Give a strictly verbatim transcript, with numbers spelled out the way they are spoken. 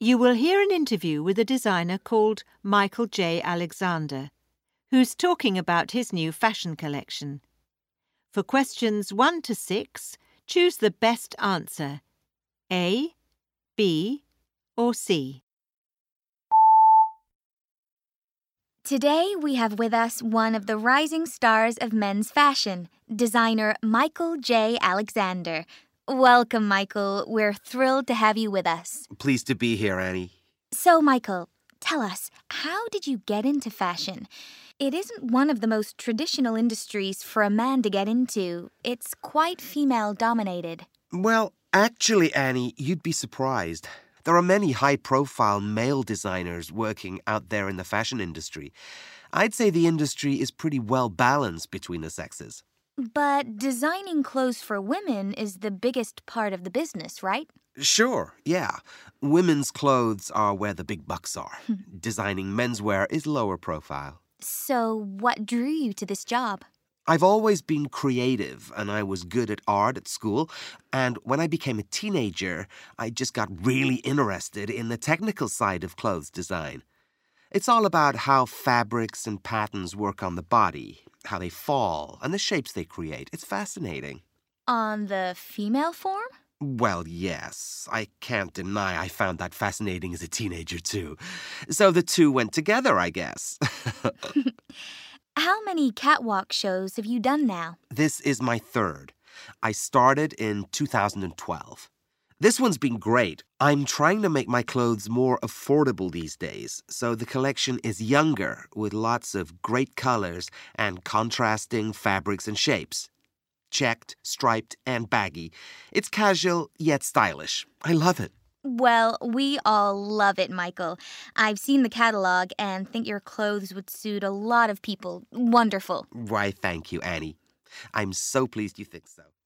You will hear an interview with a designer called Michael J. Alexander, who's talking about his new fashion collection. For questions one to six, choose the best answer, A, B, or C. Today we have with us one of the rising stars of men's fashion, designer Michael J. Alexander. Welcome, Michael. We're thrilled to have you with us. Pleased to be here, Annie. So, Michael, tell us, how did you get into fashion? It isn't one of the most traditional industries for a man to get into. It's quite female-dominated. Well, actually, Annie, you'd be surprised. There are many high-profile male designers working out there in the fashion industry. I'd say the industry is pretty well balanced between the sexes. But designing clothes for women is the biggest part of the business, right? Sure, yeah. Women's clothes are where the big bucks are. Designing menswear is lower profile. So what drew you to this job? I've always been creative, and I was good at art at school. And when I became a teenager, I just got really interested in the technical side of clothes design. It's all about how fabrics and patterns work on the body, how they fall, and the shapes they create. It's fascinating. On the female form? Well, yes. I can't deny I found that fascinating as a teenager, too. So the two went together, I guess. How many catwalk shows have you done now? This is my third. I started in two thousand twelve. This one's been great. I'm trying to make my clothes more affordable these days, so the collection is younger, with lots of great colors and contrasting fabrics and shapes. Checked, striped, and baggy. It's casual, yet stylish. I love it. Well, we all love it, Michael. I've seen the catalog and think your clothes would suit a lot of people. Wonderful. Why, thank you, Annie. I'm so pleased you think so.